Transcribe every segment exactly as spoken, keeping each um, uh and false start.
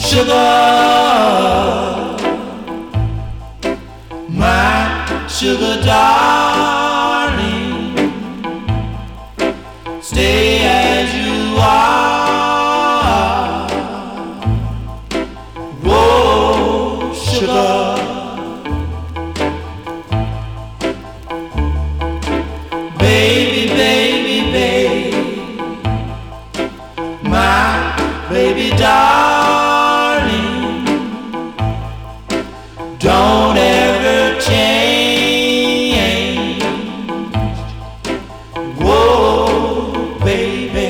sugar, my sugar darling, stay as you are. Whoa, sugar, baby, baby, baby, my baby darling, don't ever change. Whoa, baby,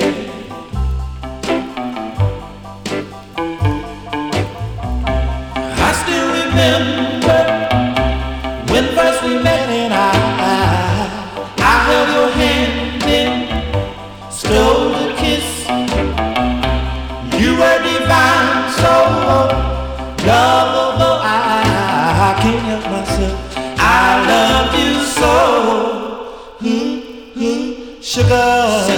I still remember when first we met and I, I held your hand and stole a kiss. You were divine, so lovable, I, I can't help myself. I love you so, ooh, ooh, sugar,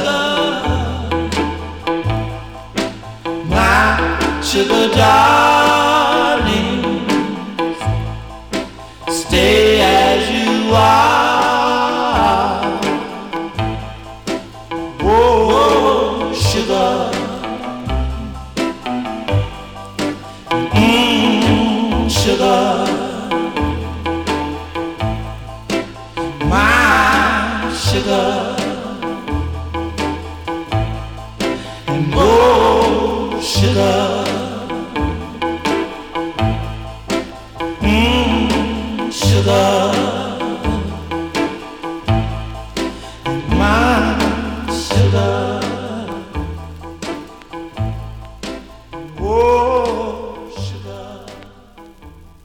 sugar, my sugar darling, stay as you are. Whoa, sugar, mmm, sugar, my sugar, and oh, sugar.